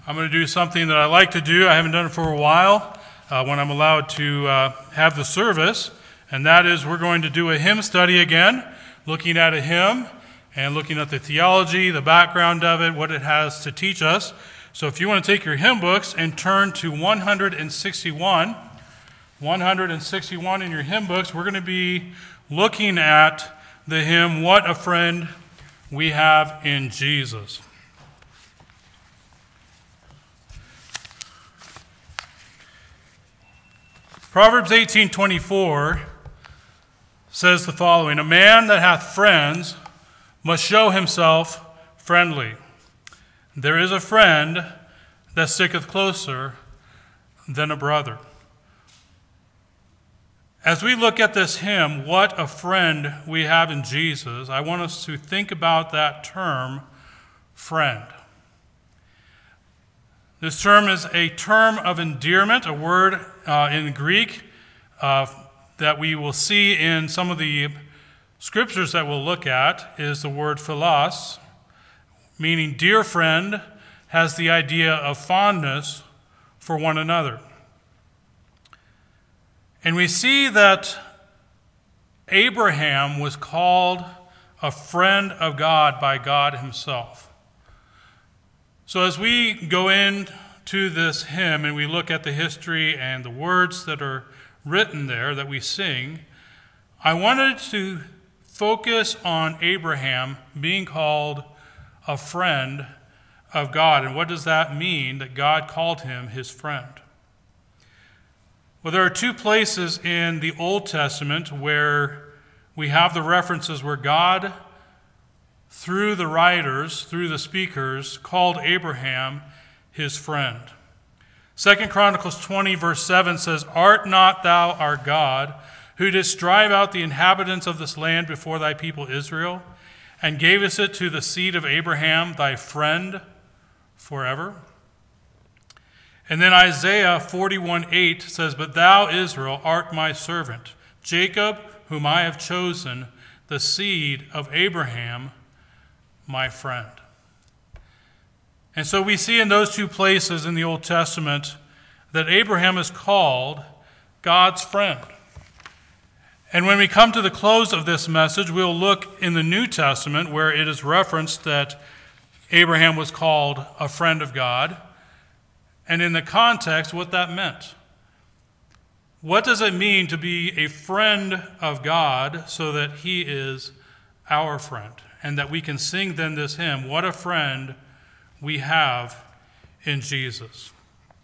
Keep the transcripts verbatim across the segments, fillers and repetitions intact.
I'm going to do something that I like to do. I haven't done it for a while uh, when I'm allowed to uh, have the service, and that is we're going to do a hymn study again, looking at a hymn and looking at the theology, the background of it, what it has to teach us. So if you want to take your hymn books and turn to one hundred sixty-one, one hundred sixty-one in your hymn books, we're going to be looking at the hymn, What a Friend We Have in Jesus. Proverbs eighteen twenty-four says the following: A man that hath friends must show himself friendly. There is a friend that sticketh closer than a brother. As we look at this hymn, what a friend we have in Jesus, I want us to think about that term, friend. This term is a term of endearment, a word uh, in Greek uh, that we will see in some of the scriptures that we'll look at is the word philos, meaning dear friend, has the idea of fondness for one another. And we see that Abraham was called a friend of God by God himself. So as we go into this hymn and we look at the history and the words that are written there that we sing, I wanted to focus on Abraham being called a friend of God. And what does that mean, that God called him his friend? Well, there are two places in the Old Testament where we have the references where God, through the writers, through the speakers, called Abraham his friend. Second Chronicles twenty, verse seven says, Art not thou our God, who didst drive out the inhabitants of this land before thy people Israel, and gavest it to the seed of Abraham, thy friend, forever? And then Isaiah forty-one eight says, But thou, Israel, art my servant, Jacob, whom I have chosen, the seed of Abraham, my friend. And so we see in those two places in the Old Testament that Abraham is called God's friend. And when we come to the close of this message, we'll look in the New Testament where it is referenced that Abraham was called a friend of God, and in the context what that meant. What does it mean to be a friend of God so that he is our friend? And that we can sing then this hymn, What a Friend We Have in Jesus.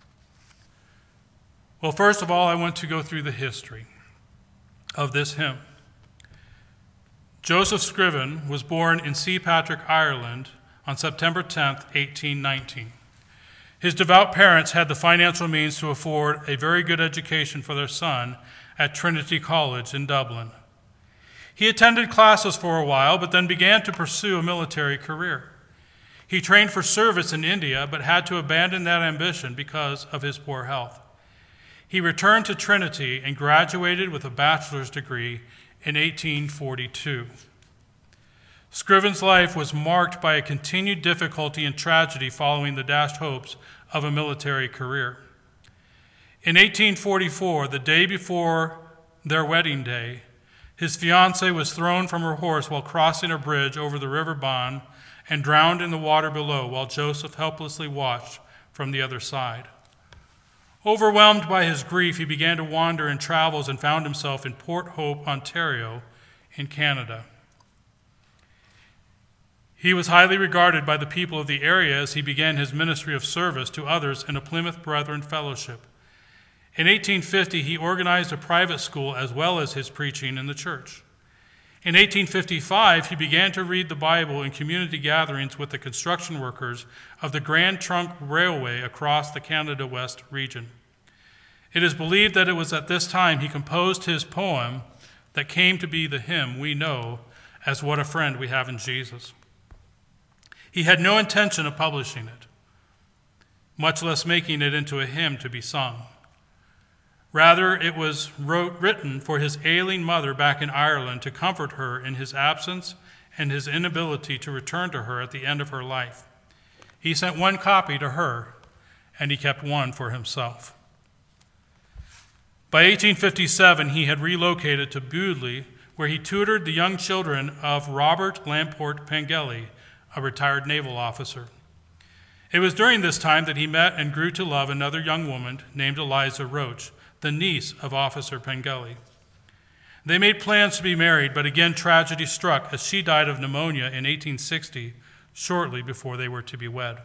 Well, first of all, I want to go through the history of this hymn. Joseph Scriven was born in Saint Patrick, Ireland on September tenth, eighteen nineteen. His devout parents had the financial means to afford a very good education for their son at Trinity College in Dublin. He attended classes for a while, but then began to pursue a military career. He trained for service in India, but had to abandon that ambition because of his poor health. He returned to Trinity and graduated with a bachelor's degree in eighteen forty-two. Scriven's life was marked by a continued difficulty and tragedy following the dashed hopes of a military career. In eighteen forty-four, the day before their wedding day, his fiancée was thrown from her horse while crossing a bridge over the River Bann and drowned in the water below while Joseph helplessly watched from the other side. Overwhelmed by his grief, he began to wander in travels and found himself in Port Hope, Ontario, in Canada. He was highly regarded by the people of the area as he began his ministry of service to others in a Plymouth Brethren fellowship. In eighteen fifty, he organized a private school as well as his preaching in the church. In eighteen fifty-five, he began to read the Bible in community gatherings with the construction workers of the Grand Trunk Railway across the Canada West region. It is believed that it was at this time he composed his poem that came to be the hymn we know as What a Friend We Have in Jesus. He had no intention of publishing it, much less making it into a hymn to be sung. Rather, it was wrote, written for his ailing mother back in Ireland to comfort her in his absence and his inability to return to her at the end of her life. He sent one copy to her and he kept one for himself. By eighteen fifty-seven, he had relocated to Bewdley, where he tutored the young children of Robert Lamport Pengelly, a retired naval officer. It was during this time that he met and grew to love another young woman named Eliza Roach, the niece of Officer Pengelly. They made plans to be married, but again tragedy struck as she died of pneumonia in eighteen sixty, shortly before they were to be wed.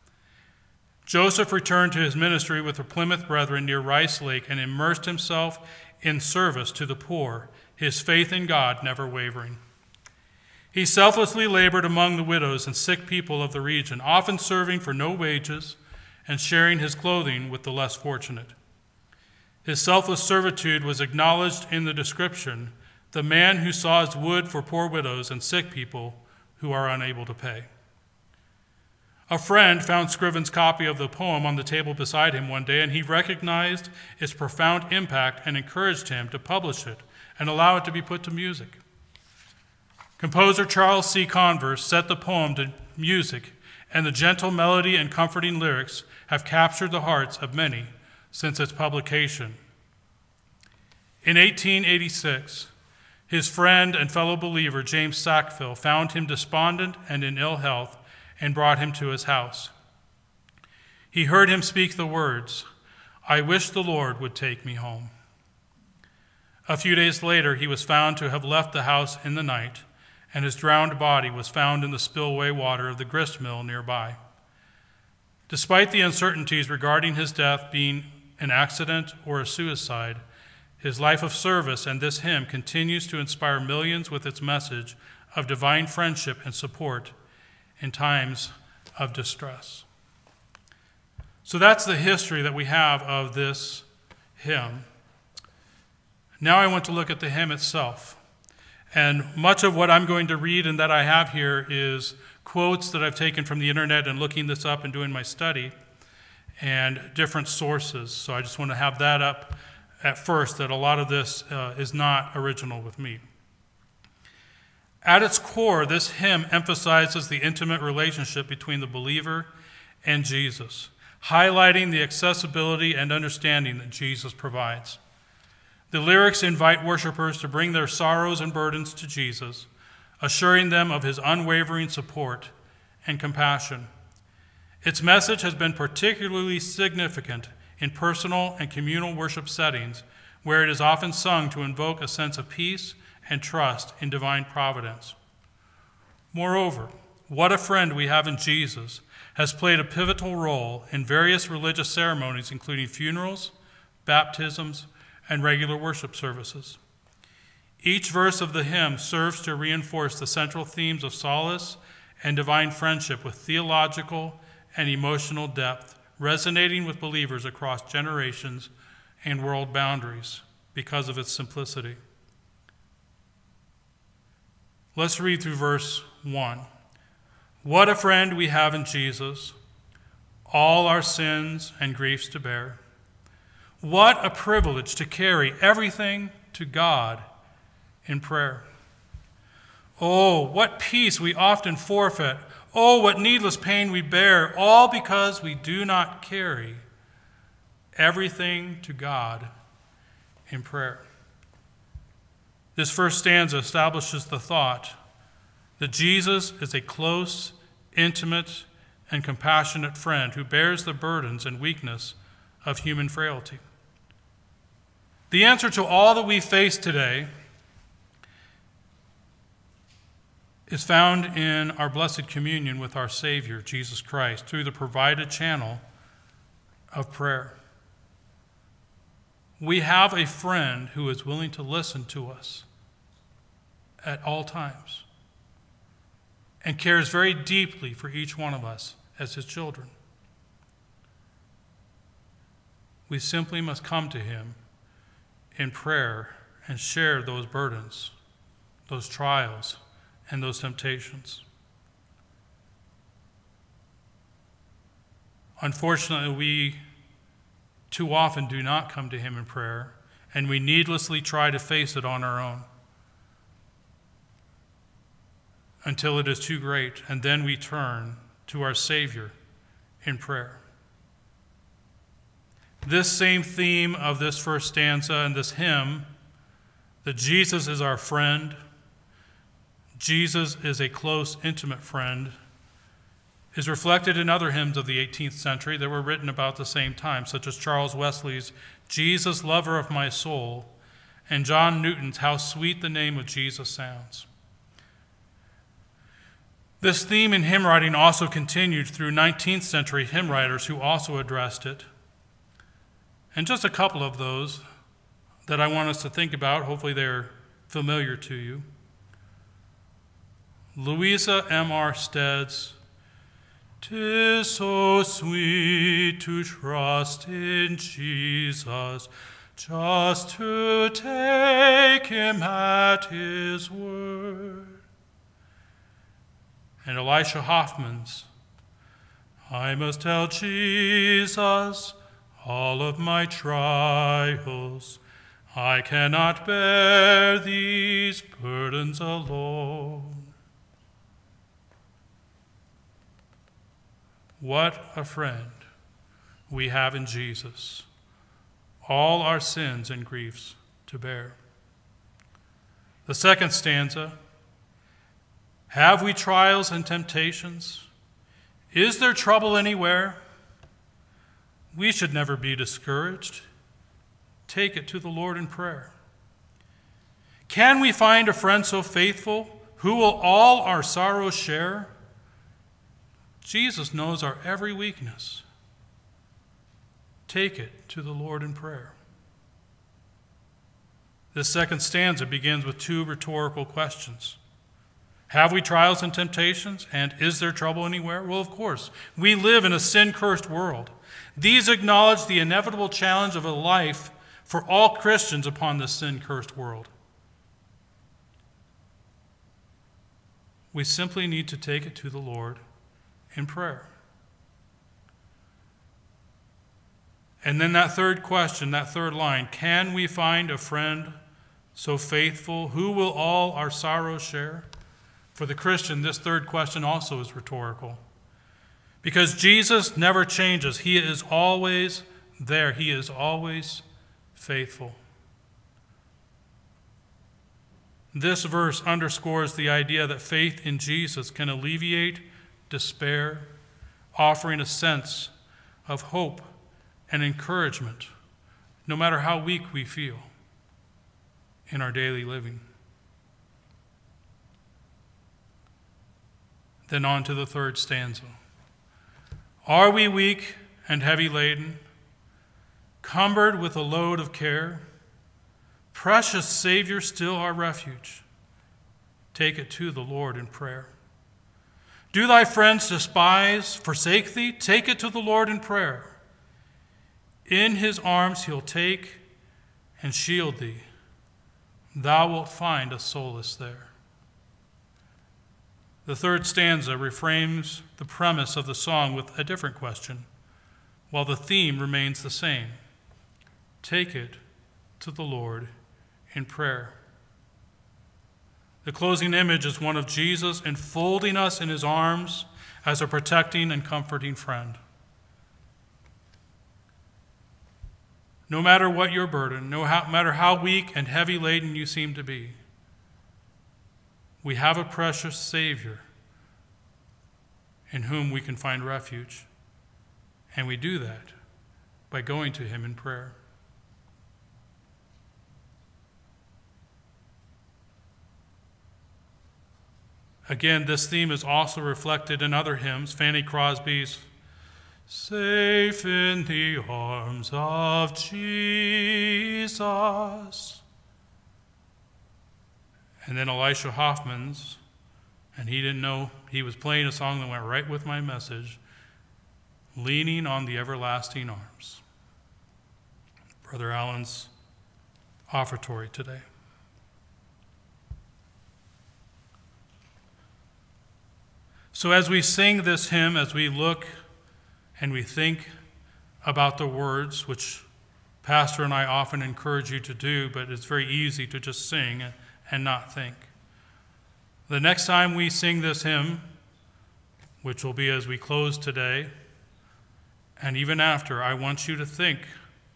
Joseph returned to his ministry with the Plymouth Brethren near Rice Lake and immersed himself in service to the poor, his faith in God never wavering. He selflessly labored among the widows and sick people of the region, often serving for no wages and sharing his clothing with the less fortunate. His selfless servitude was acknowledged in the description, the man who saws wood for poor widows and sick people who are unable to pay. A friend found Scriven's copy of the poem on the table beside him one day, and he recognized its profound impact and encouraged him to publish it and allow it to be put to music. Composer Charles C. Converse set the poem to music, and the gentle melody and comforting lyrics have captured the hearts of many since its publication. In eighteen eighty-six, his friend and fellow believer James Sackville found him despondent and in ill health and brought him to his house. He heard him speak the words, "I wish the Lord would take me home." A few days later, he was found to have left the house in the night, and his drowned body was found in the spillway water of the grist mill nearby. Despite the uncertainties regarding his death being an accident or a suicide, his life of service and this hymn continues to inspire millions with its message of divine friendship and support in times of distress. So that's the history that we have of this hymn. Now I want to look at the hymn itself. And much of what I'm going to read and that I have here is quotes that I've taken from the internet and looking this up and doing my study and different sources. So I just want to have that up at first, that a lot of this uh, is not original with me. At its core, this hymn emphasizes the intimate relationship between the believer and Jesus, highlighting the accessibility and understanding that Jesus provides. The lyrics invite worshipers to bring their sorrows and burdens to Jesus, assuring them of his unwavering support and compassion. Its message has been particularly significant in personal and communal worship settings, where it is often sung to invoke a sense of peace and trust in divine providence. Moreover, What a Friend We Have in Jesus has played a pivotal role in various religious ceremonies, including funerals, baptisms, and regular worship services. Each verse of the hymn serves to reinforce the central themes of solace and divine friendship with theological and emotional depth, resonating with believers across generations and world boundaries because of its simplicity. Let's read through verse one. What a friend we have in Jesus, all our sins and griefs to bear. What a privilege to carry everything to God in prayer. Oh, what peace we often forfeit. Oh, what needless pain we bear, all because we do not carry everything to God in prayer. This first stanza establishes the thought that Jesus is a close, intimate, and compassionate friend who bears the burdens and weakness of human frailty. The answer to all that we face today is found in our blessed communion with our Savior, Jesus Christ, through the provided channel of prayer. We have a friend who is willing to listen to us at all times and cares very deeply for each one of us as his children. We simply must come to him in prayer and share those burdens, those trials, and those temptations. Unfortunately, we too often do not come to him in prayer, and we needlessly try to face it on our own until it is too great, and then we turn to our Savior in prayer. This same theme of this first stanza and this hymn, that Jesus is our friend, Jesus is a close, intimate friend, is reflected in other hymns of the eighteenth century that were written about the same time, such as Charles Wesley's Jesus, Lover of My Soul, and John Newton's How Sweet the Name of Jesus Sounds. This theme in hymn writing also continued through nineteenth century hymn writers who also addressed it. And just a couple of those that I want us to think about, hopefully they're familiar to you. Louisa M R Stead's "'Tis so sweet to trust in Jesus, just to take him at his word." And Elisha Hoffman's "I must tell Jesus all of my trials. I cannot bear these burdens alone." What a friend we have in Jesus, all our sins and griefs to bear. The second stanza, have we trials and temptations? Is there trouble anywhere? We should never be discouraged. Take it to the Lord in prayer. Can we find a friend so faithful who will all our sorrows share? Jesus knows our every weakness. Take it to the Lord in prayer. This second stanza begins with two rhetorical questions. Have we trials and temptations? And is there trouble anywhere? Well, of course. We live in a sin-cursed world. These acknowledge the inevitable challenge of a life for all Christians upon this sin-cursed world. We simply need to take it to the Lord in prayer. And then that third question, that third line, can we find a friend so faithful who will all our sorrows share? For the Christian, this third question also is rhetorical. Because Jesus never changes. He is always there. He is always faithful. This verse underscores the idea that faith in Jesus can alleviate despair, offering a sense of hope and encouragement, no matter how weak we feel in our daily living. Then on to the third stanza. Are we weak and heavy laden, cumbered with a load of care? Precious Savior, still our refuge. Take it to the Lord in prayer. Do thy friends despise, forsake thee? Take it to the Lord in prayer. In his arms he'll take and shield thee. Thou wilt find a solace there. The third stanza reframes the premise of the song with a different question, while the theme remains the same. Take it to the Lord in prayer. The closing image is one of Jesus enfolding us in his arms as a protecting and comforting friend. No matter what your burden, no matter how weak and heavy laden you seem to be, we have a precious Savior in whom we can find refuge. And we do that by going to him in prayer. Again, this theme is also reflected in other hymns. Fanny Crosby's "Safe in the arms of Jesus." And then Elisha Hoffman's, and he didn't know he was playing a song that went right with my message, "Leaning on the Everlasting Arms." Brother Allen's offertory today. So as we sing this hymn, as we look and we think about the words, which Pastor and I often encourage you to do, but it's very easy to just sing and not think. The next time we sing this hymn, which will be as we close today, and even after, I want you to think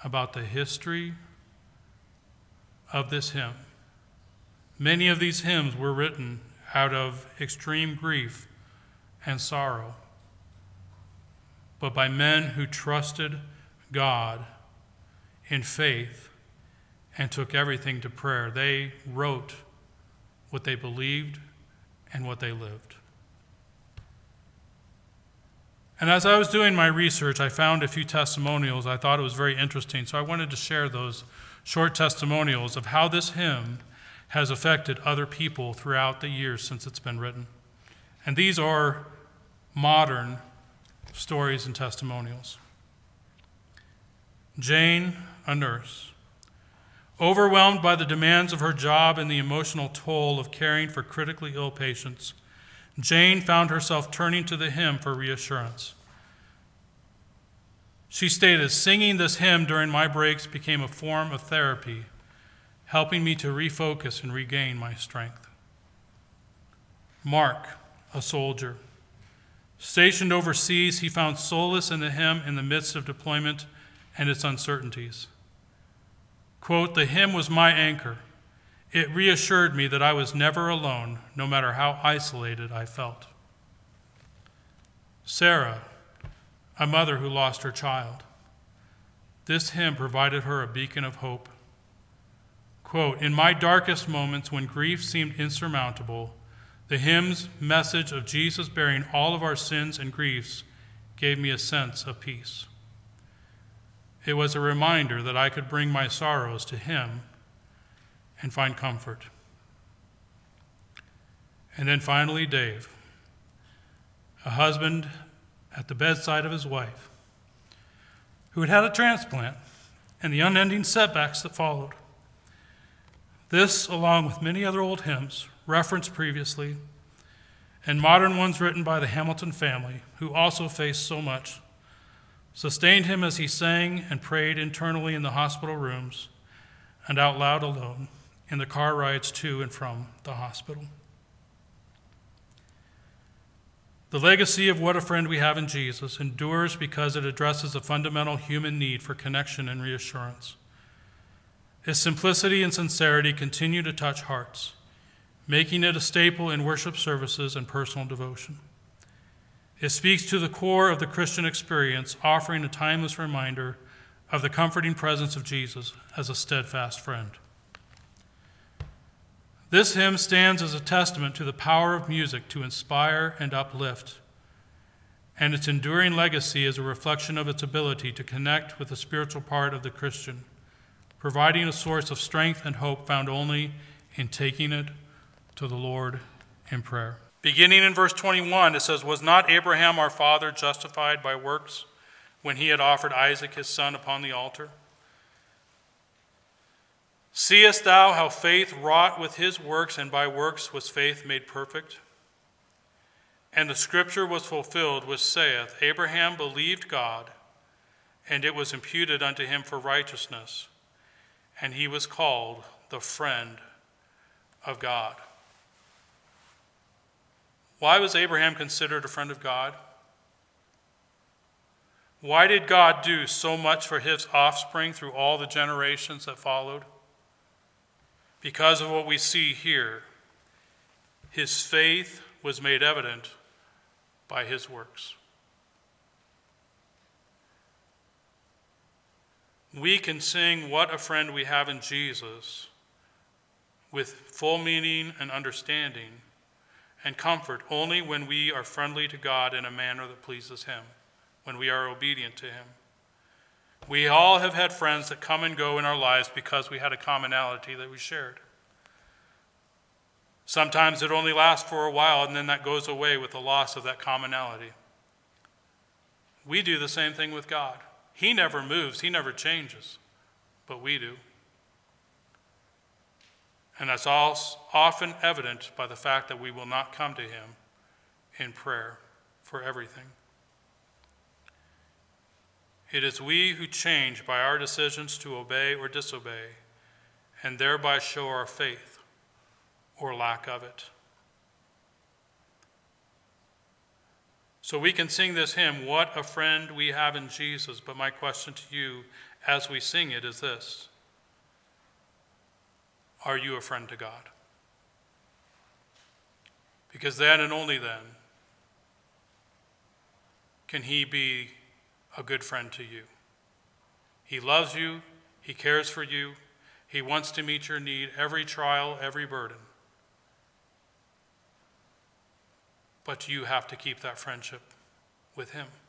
about the history of this hymn. Many of these hymns were written out of extreme grief and sorrow, but by men who trusted God in faith and took everything to prayer. They wrote what they believed and what they lived. And as I was doing my research, I found a few testimonials. I thought it was very interesting, so I wanted to share those short testimonials of how this hymn has affected other people throughout the years since it's been written. And these are modern stories and testimonials. Jane, a nurse. Overwhelmed by the demands of her job and the emotional toll of caring for critically ill patients, Jane found herself turning to the hymn for reassurance. She stated, "Singing this hymn during my breaks became a form of therapy, helping me to refocus and regain my strength." Mark, a soldier. Stationed overseas, he found solace in the hymn in the midst of deployment and its uncertainties. Quote, "The hymn was my anchor. It reassured me that I was never alone, no matter how isolated I felt." Sarah, a mother who lost her child. This hymn provided her a beacon of hope. Quote, "In my darkest moments when grief seemed insurmountable, the hymn's message of Jesus bearing all of our sins and griefs gave me a sense of peace. It was a reminder that I could bring my sorrows to him and find comfort." And then finally, Dave, a husband at the bedside of his wife, who had had a transplant and the unending setbacks that followed. This, along with many other old hymns referenced previously, and modern ones written by the Hamilton family, who also faced so much, sustained him as he sang and prayed internally in the hospital rooms and out loud alone in the car rides to and from the hospital. The legacy of What a Friend We Have in Jesus endures because it addresses a fundamental human need for connection and reassurance. Its simplicity and sincerity continue to touch hearts, making it a staple in worship services and personal devotion. It speaks to the core of the Christian experience, offering a timeless reminder of the comforting presence of Jesus as a steadfast friend. This hymn stands as a testament to the power of music to inspire and uplift, and its enduring legacy is a reflection of its ability to connect with the spiritual part of the Christian, providing a source of strength and hope found only in taking it to the Lord in prayer. Beginning in verse twenty-one, it says, "Was not Abraham our father justified by works when he had offered Isaac his son upon the altar? Seest thou how faith wrought with his works, and by works was faith made perfect? And the scripture was fulfilled, which saith, Abraham believed God, and it was imputed unto him for righteousness, and he was called the friend of God." Why was Abraham considered a friend of God? Why did God do so much for his offspring through all the generations that followed? Because of what we see here. His faith was made evident by his works. We can sing What a Friend We Have in Jesus with full meaning and understanding and comfort only when we are friendly to God in a manner that pleases him, when we are obedient to him. We all have had friends that come and go in our lives because we had a commonality that we shared. Sometimes it only lasts for a while, and then that goes away with the loss of that commonality. We do the same thing with God. He never moves, he never changes, but we do. And that's all often evident by the fact that we will not come to him in prayer for everything. It is we who change by our decisions to obey or disobey, and thereby show our faith or lack of it. So we can sing this hymn, What a Friend We Have in Jesus, but my question to you as we sing it is this: are you a friend to God? Because then and only then can he be a good friend to you. He loves you. He cares for you. He wants to meet your need, every trial, every burden. But you have to keep that friendship with him.